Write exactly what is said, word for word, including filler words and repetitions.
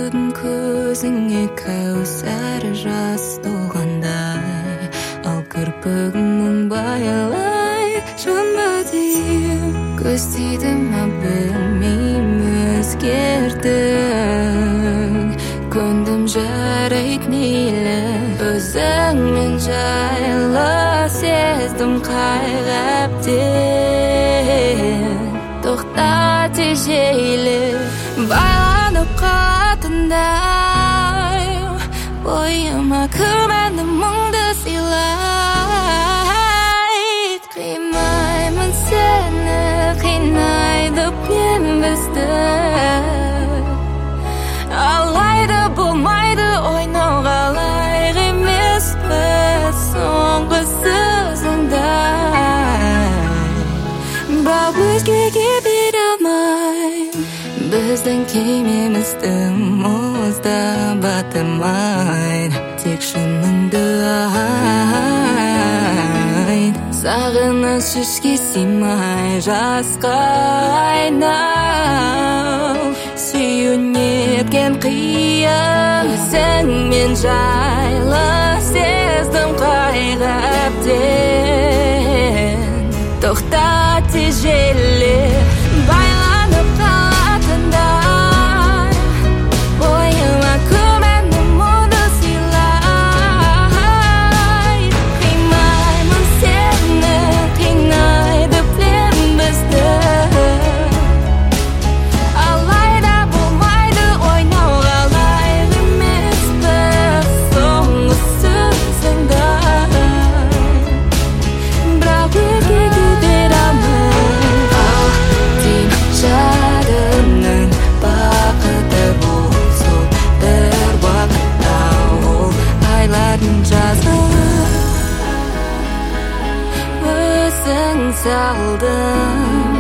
Көрдім көзіңе кәусар жас толғандай, ал кірпігің мұңбайлай жанба дейін. Көз тиді ма білмеймін өзгердің, көндім жарайды мейлі, өзіңмен жайлы сездім қайғаптен. Тоқта тежейлі байланып қатындай, бойыма күмәнді мұңды сыйлайды. Қимаймын сені, қинайды мен бізді, алайда болмайды ойнауға лайық емеспіз соңғы сөзіңдай. Бірақ өзгеге бере алмайм, біздің кемеміздің мұзда батырмайын, тек шыныңды айт. Сағыныш ішке сыймай жасқа айнал, сүю неткен қиын, өзіңмен жайлы сездім қайғаптен. Тоқта тежелі байланып қалатындай, бойыма күмәнді мұңды сыйлайды. Қимаймын сені, қинайды плен бізді, алайда болмайды ойнауға лайық емеспіз соңғы сөзіңдай. Бірақ өзгеге бере алмайм, ал дейм жадымның бақыты болсын бір уақытта, ол айлардың жазы өзің салдың.